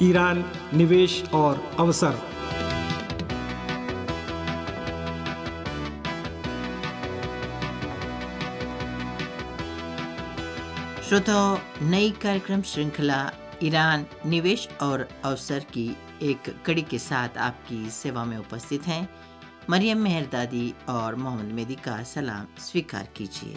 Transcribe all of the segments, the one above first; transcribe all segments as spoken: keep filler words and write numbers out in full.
Iran निवेश और अवसर। श्रोताओ, नई कार्यक्रम श्रृंखला ईरान निवेश और अवसर की एक कड़ी के साथ आपकी सेवा में उपस्थित हैं। मरियम मेहरदादी और मोहम्मद मेदी का सलाम स्वीकार कीजिए।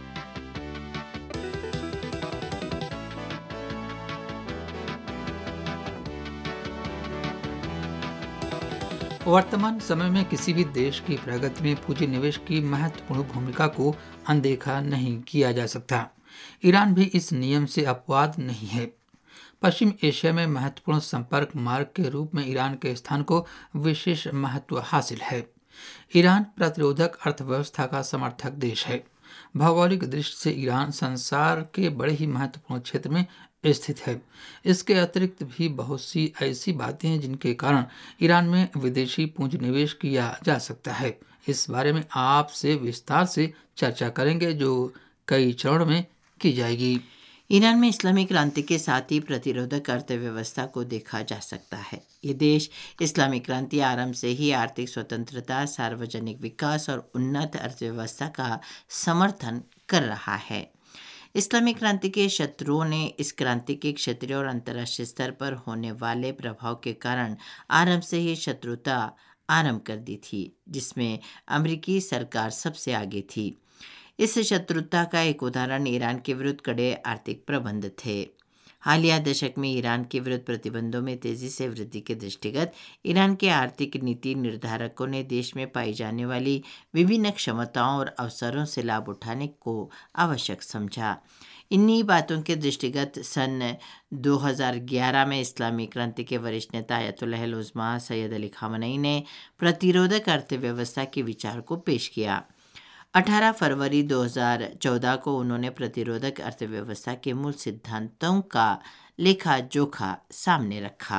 वर्तमान समय में किसी भी देश की प्रगति में पूंजी निवेश की महत्वपूर्ण भूमिका को अनदेखा नहीं किया जा सकता। ईरान भी इस नियम से अपवाद नहीं है। पश्चिम एशिया में महत्वपूर्ण संपर्क मार्ग के रूप में ईरान के स्थान को विशेष महत्व हासिल है। ईरान प्रतिरोधक अर्थव्यवस्था का समर्थक देश है। भौगोलिक दृष्टि से ईरान संसार के बड़े ही महत्वपूर्ण क्षेत्र में स्थित है। इसके अतिरिक्त भी बहुत सी ऐसी बातें हैं जिनके कारण ईरान में विदेशी पूंजी निवेश किया जा सकता है। इस बारे में आपसे विस्तार से चर्चा करेंगे, जो कई चरणों में की जाएगी। ईरान में इस्लामी क्रांति के साथ ही प्रतिरोधक अर्थव्यवस्था को देखा जा सकता है। ये देश इस्लामी क्रांति आरंभ से ही आर्थिक स्वतंत्रता, सार्वजनिक विकास और उन्नत अर्थव्यवस्था का समर्थन कर रहा है। इस्लामी क्रांति के शत्रुओं ने इस क्रांति के क्षेत्रीय और अंतर्राष्ट्रीय स्तर पर होने वाले प्रभाव के कारण आरंभ से ही शत्रुता आरंभ कर दी थी, जिसमें अमेरिकी सरकार सबसे आगे थी। इस शत्रुता का एक उदाहरण ईरान के विरुद्ध कड़े आर्थिक प्रबंध थे। हालिया दशक में ईरान के विरुद्ध प्रतिबंधों में तेजी से वृद्धि के दृष्टिगत ईरान के आर्थिक नीति निर्धारकों ने देश में पाई जाने वाली विभिन्न क्षमताओं और अवसरों से लाभ उठाने को आवश्यक समझा। इन्हीं बातों के दृष्टिगत सन दो हज़ार ग्यारह में इस्लामी क्रांति के वरिष्ठ नेता Ayatollah Uzma Sayyid Ali Khamenei ने प्रतिरोधक अर्थव्यवस्था के विचार को पेश किया। अठारह फरवरी दो हज़ार चौदह को उन्होंने प्रतिरोधक अर्थव्यवस्था के मूल सिद्धांतों का लेखा जोखा सामने रखा।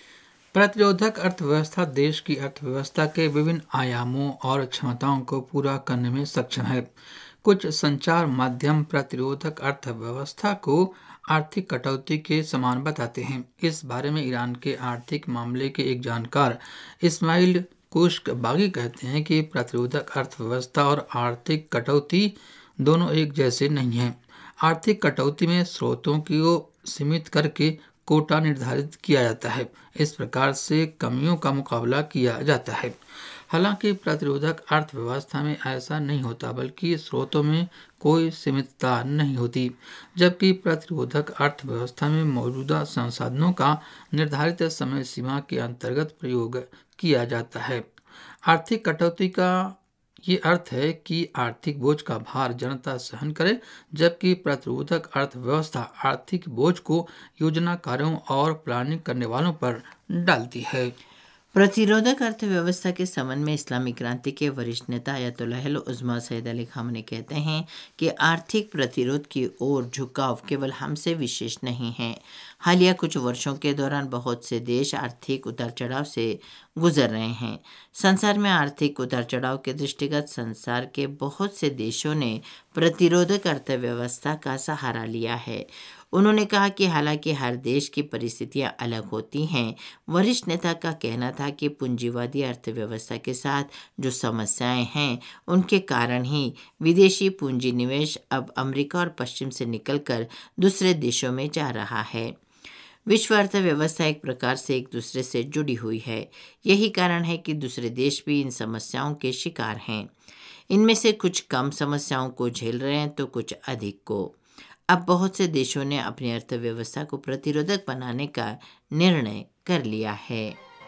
प्रतिरोधक अर्थव्यवस्था देश की अर्थव्यवस्था के विभिन्न आयामों और क्षमताओं को पूरा करने में सक्षम है। कुछ संचार माध्यम प्रतिरोधक अर्थव्यवस्था को आर्थिक कटौती के समान बताते हैं। इस बारे में ईरान के आर्थिक मामले के एक जानकार इस्माइल कुश्क बागी कहते हैं कि प्रतिरोधक अर्थव्यवस्था और आर्थिक कटौती दोनों एक जैसे नहीं हैं। आर्थिक कटौती में स्रोतों को सीमित करके कोटा निर्धारित किया जाता है। इस प्रकार से कमियों का मुकाबला किया जाता है। हालांकि प्रतिरोधक अर्थव्यवस्था में ऐसा नहीं होता, बल्कि स्रोतों में कोई सीमितता नहीं होती। जबकि प्रतिरोधक अर्थव्यवस्था में मौजूदा संसाधनों का निर्धारित समय सीमा के अंतर्गत प्रयोग किया जाता है। आर्थिक कटौती का ये अर्थ है कि आर्थिक बोझ का भार जनता सहन करे, जबकि प्रतिरोधक अर्थव्यवस्था आर्थिक बोझ को योजनाकारों और प्लानिंग करने वालों पर डालती है। प्रतिरोधक अर्थव्यवस्था के संबंध में इस्लामी क्रांति के वरिष्ठ नेता Ayatollah Uzma Sayyid Ali Khamenei कहते हैं कि आर्थिक प्रतिरोध की ओर झुकाव केवल हमसे विशेष नहीं है। हालिया कुछ वर्षों के दौरान बहुत से देश आर्थिक उतार चढ़ाव से गुजर रहे हैं। संसार में आर्थिक उतार चढ़ाव के दृष्टिगत संसार के बहुत से देशों ने प्रतिरोधक अर्थव्यवस्था का सहारा लिया है। उन्होंने कहा कि हालांकि हर देश की परिस्थितियां अलग होती हैं, वरिष्ठ नेता का कहना था कि पूंजीवादी अर्थव्यवस्था के साथ जो समस्याएं हैं, उनके कारण ही विदेशी पूंजी निवेश अब अमेरिका और पश्चिम से निकलकर दूसरे देशों में जा रहा है। विश्व अर्थव्यवस्था एक प्रकार से एक दूसरे से जुड़ी हुई है। यही कारण है कि दूसरे देश भी इन समस्याओं के शिकार हैं। इनमें से कुछ कम समस्याओं को झेल रहे हैं तो कुछ अधिक को। अब बहुत से देशों ने अपनी अर्थव्यवस्था को प्रतिरोधक बनाने का निर्णय कर लिया है।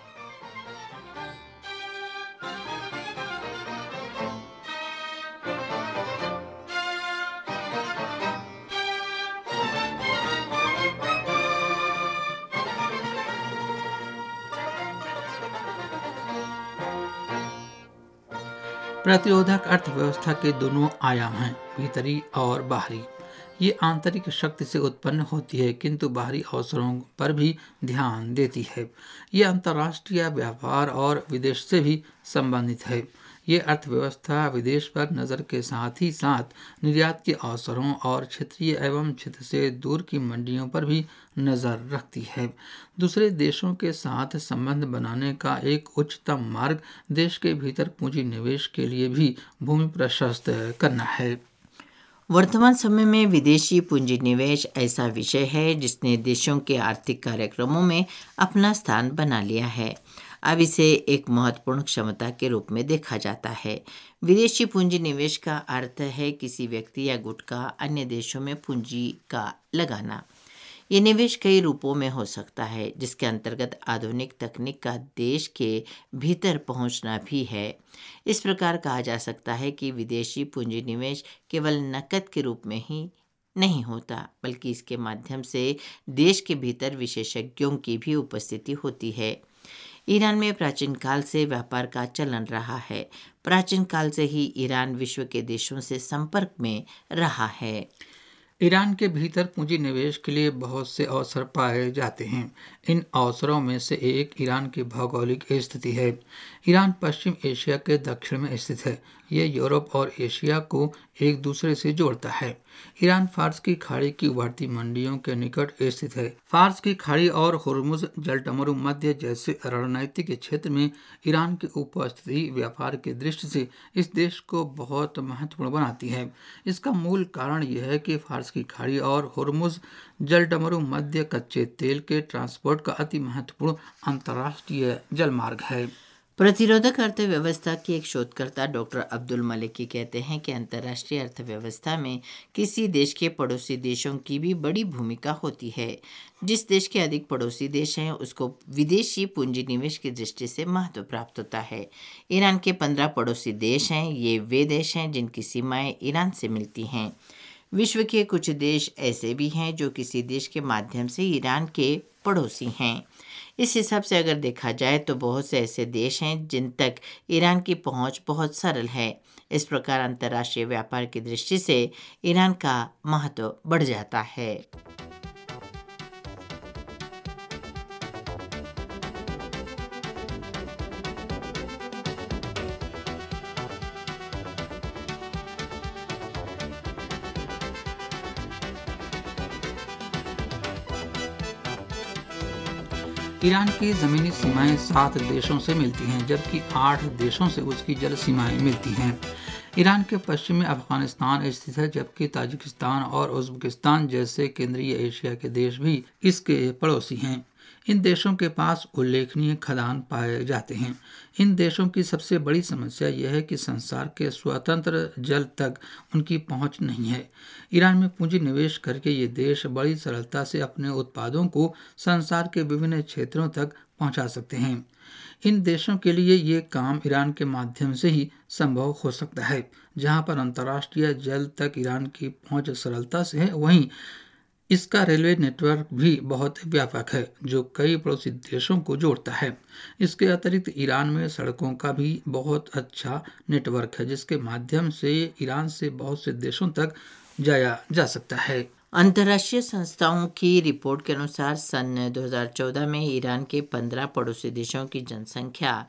प्रतिरोधक अर्थव्यवस्था के दोनों आयाम हैं, भीतरी और बाहरी। ये आंतरिक शक्ति से उत्पन्न होती है, किंतु बाहरी अवसरों पर भी ध्यान देती है। ये अंतर्राष्ट्रीय व्यापार और विदेश से भी संबंधित है। ये अर्थव्यवस्था विदेश पर नज़र के साथ ही साथ निर्यात के अवसरों और क्षेत्रीय एवं क्षेत्र से दूर की मंडियों पर भी नज़र रखती है। दूसरे देशों के साथ संबंध बनाने का एक उच्चतम मार्ग देश के भीतर पूंजी निवेश के लिए भी भूमि प्रशस्त करना है। वर्तमान समय में विदेशी पूंजी निवेश ऐसा विषय है जिसने देशों के आर्थिक कार्यक्रमों में अपना स्थान बना लिया है। अब इसे एक महत्वपूर्ण क्षमता के रूप में देखा जाता है। विदेशी पूंजी निवेश का अर्थ है किसी व्यक्ति या गुट का अन्य देशों में पूंजी का लगाना। ये निवेश कई रूपों में हो सकता है, जिसके अंतर्गत आधुनिक तकनीक का देश के भीतर पहुंचना भी है। इस प्रकार कहा जा सकता है कि विदेशी पूंजी निवेश केवल नकद के रूप में ही नहीं होता, बल्कि इसके माध्यम से देश के भीतर विशेषज्ञों की भी उपस्थिति होती है। ईरान में प्राचीन काल से व्यापार का चलन रहा है। प्राचीन काल से ही ईरान विश्व के देशों से संपर्क में रहा है। ईरान के भीतर पूंजी निवेश के लिए बहुत से अवसर पाए जाते हैं। इन अवसरों में से एक ईरान की भौगोलिक स्थिति है। ईरान पश्चिम एशिया के दक्षिण में स्थित है। यह यूरोप और एशिया को एक दूसरे से जोड़ता है। ईरान फार्स की खाड़ी की उभरती मंडियों के निकट स्थित है। फार्स की खाड़ी और हुर्मुज जलटमरू मध्य जैसे रणनीतिक क्षेत्र में ईरान की उपस्थिति व्यापार की दृष्टि से इस देश को बहुत महत्वपूर्ण बनाती है। इसका मूल कारण यह है कि फार्स की खाड़ी और हुर्मुज जलटमरू मध्य कच्चे तेल के ट्रांसपोर्ट का अति महत्वपूर्ण अंतर्राष्ट्रीय जलमार्ग है। प्रतिरोधक अर्थव्यवस्था के एक शोधकर्ता डॉक्टर अब्दुल मलिकी कहते हैं कि अंतर्राष्ट्रीय अर्थव्यवस्था में किसी देश के पड़ोसी देशों की भी बड़ी भूमिका होती है। जिस देश के अधिक पड़ोसी देश हैं उसको विदेशी पूंजी निवेश की दृष्टि से महत्व प्राप्त होता है। ईरान के पंद्रह पड़ोसी देश हैं। ये वे देश हैं जिनकी सीमाएं ईरान से मिलती हैं। विश्व के कुछ देश ऐसे भी हैं जो किसी देश के माध्यम से ईरान के पड़ोसी हैं। इस हिसाब से अगर देखा जाए तो बहुत से ऐसे देश हैं जिन तक ईरान की पहुंच बहुत सरल है। इस प्रकार अंतर्राष्ट्रीय व्यापार की दृष्टि से ईरान का महत्व बढ़ जाता है। ईरान की ज़मीनी सीमाएं सात देशों से मिलती हैं, जबकि आठ देशों से उसकी जल सीमाएं मिलती हैं। ईरान के पश्चिम में अफगानिस्तान स्थित है, जबकि ताजिकिस्तान और उज़्बेकिस्तान जैसे केंद्रीय एशिया के देश भी इसके पड़ोसी हैं। इन देशों के पास उल्लेखनीय खदान पाए जाते हैं। इन देशों की सबसे बड़ी समस्या यह है कि संसार के स्वतंत्र जल तक उनकी पहुंच नहीं है। ईरान में पूंजी निवेश करके ये देश बड़ी सरलता से अपने उत्पादों को संसार के विभिन्न क्षेत्रों तक पहुंचा सकते हैं। इन देशों के लिए ये काम ईरान के माध्यम से ही संभव हो सकता है। जहां पर अंतर्राष्ट्रीय जल तक ईरान की पहुंच सरलता से है, वहीं इसका रेलवे नेटवर्क भी बहुत व्यापक है जो कई पड़ोसी देशों को जोड़ता है। इसके अतिरिक्त ईरान में सड़कों का भी बहुत अच्छा नेटवर्क है, जिसके माध्यम से ईरान से बहुत से देशों तक जाया जा सकता है। अंतर्राष्ट्रीय संस्थाओं की रिपोर्ट के अनुसार सन दो हज़ार चौदह में ईरान के पंद्रह पड़ोसी देशों की जनसंख्या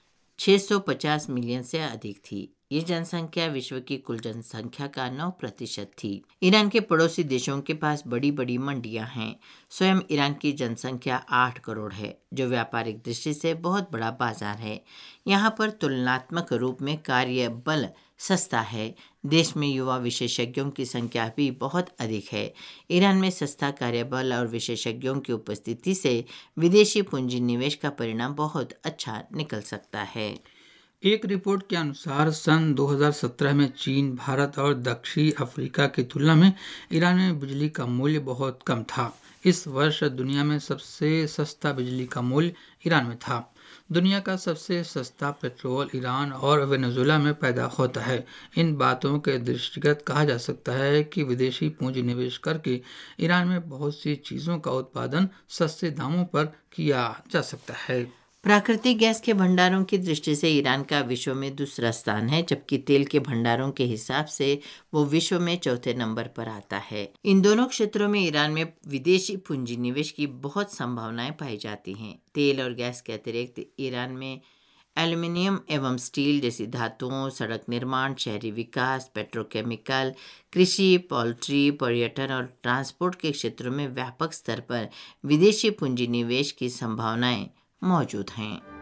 छह सौ पचास मिलियन से अधिक थी। ये जनसंख्या विश्व की कुल जनसंख्या का नौ प्रतिशत थी। ईरान के पड़ोसी देशों के पास बड़ी बड़ी मंडियां हैं। स्वयं ईरान की जनसंख्या आठ करोड़ है, जो व्यापारिक दृष्टि से बहुत बड़ा बाजार है। यहाँ पर तुलनात्मक रूप में कार्य बल सस्ता है। देश में युवा विशेषज्ञों की संख्या भी बहुत अधिक है। ईरान में सस्ता कार्यबल और विशेषज्ञों की उपस्थिति से विदेशी पूंजी निवेश का परिणाम बहुत अच्छा निकल सकता है। एक रिपोर्ट के अनुसार सन दो हज़ार सत्रह में चीन, भारत और दक्षिण अफ्रीका की तुलना में ईरान में बिजली का मूल्य बहुत कम था। इस वर्ष दुनिया में सबसे सस्ता बिजली का मूल्य ईरान में था। दुनिया का सबसे सस्ता पेट्रोल ईरान और वेनेजुएला में पैदा होता है। इन बातों के दृष्टिगत कहा जा सकता है कि विदेशी पूंजी निवेश करके ईरान में बहुत सी चीज़ों का उत्पादन सस्ते दामों पर किया जा सकता है। प्राकृतिक गैस के भंडारों की दृष्टि से ईरान का विश्व में दूसरा स्थान है, जबकि तेल के भंडारों के हिसाब से वो विश्व में चौथे नंबर पर आता है। इन दोनों क्षेत्रों में ईरान में विदेशी पूंजी निवेश की बहुत संभावनाएं पाई जाती हैं। तेल और गैस के अतिरिक्त ईरान में एल्युमिनियम एवं स्टील जैसी धातुओं, सड़क निर्माण, शहरी विकास, पेट्रोकेमिकल, कृषि, पोल्ट्री, पर्यटन और ट्रांसपोर्ट के क्षेत्रों में व्यापक स्तर पर विदेशी पूंजी निवेश की संभावनाएं मौजूद हैं।